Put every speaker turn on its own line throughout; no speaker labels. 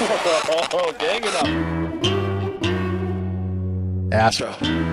Dang it up.
Astro.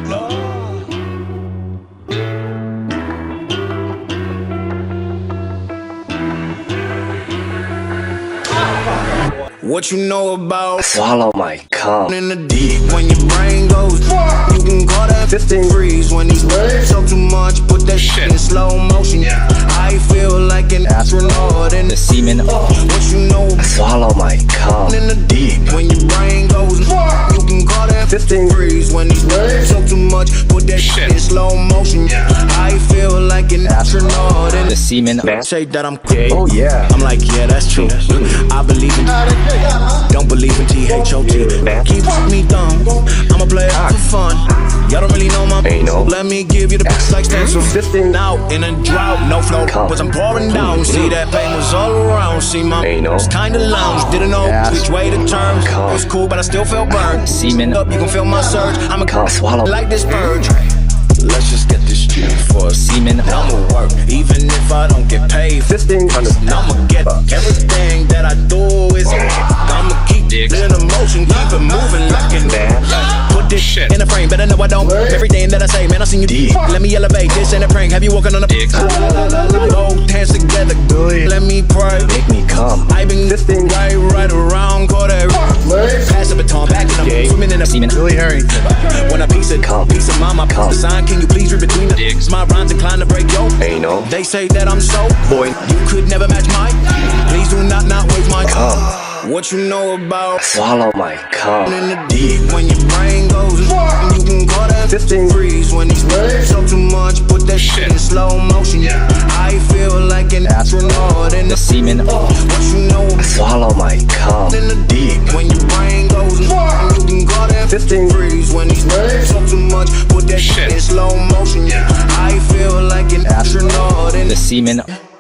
What you know about
Swallow my cum.
in the deep when your brain goes? You can call that
15
freeze when these words talk too much. Put that shit in slow motion. I feel like an astronaut in
The
the
semen.
What you know about
Swallow my cum.
in the deep when your brain goes? You can call that
15
freeze when these words talk too much. Put that shit in slow motion. I feel like an astronaut in
The
the
semen.
say that I'm gay.
Oh yeah.
I'm like, yeah, that's true. I believe in don't believe in T-H-O-T. Keep me dumb. I'ma play it for fun. Y'all don't really know my
Ain't no.
Let me give you the like stencil.
15
Now in a drought, no flow,
Come.
cause I'm pouring down. See that pain was all around. See my
Ain't no.
was kinda lounge. Didn't know which way to turn.
Come.
It was cool, but I still felt burned.
Semen.
Up, you can feel my surge. I'm a
Come. Swallow.
like this purge. Let's just get this straight for a
Semen.
I'ma work, even if I don't get paid.
1500.
I'ma get everything that I do is I'ma keep it in motion, keep it moving like an Put this shit in a frame, better know I don't. Everything that I say, man, I seen you deep. Let me elevate this in a prank. Have you walking on a dick? Both hands together, let me pray.
Make me cum.
I been
15
right around, caught that. Pass the baton back and I'm swimming in a
Semen.
Billy Harrington.
when a piece of
Come.
mama
Come.
the sign, can you please read between the dicks? My rhymes inclined to break yo.
Ain't no.
They say that I'm so boy, you could never match mine. Please do not waste my
Cum.
What you know about
Swallow my cum.
in the deep when your brain goes? You can call that
15
freeze when these words talk too much. Put that shit in slow motion. I feel like an astronaut in
The
the
semen.
What you know about
Swallow my cum.
in the deep when your brain goes? You can call that
15
freeze when these words talk too much. Put that shit in slow motion. I feel like an astronaut in
The
the
semen.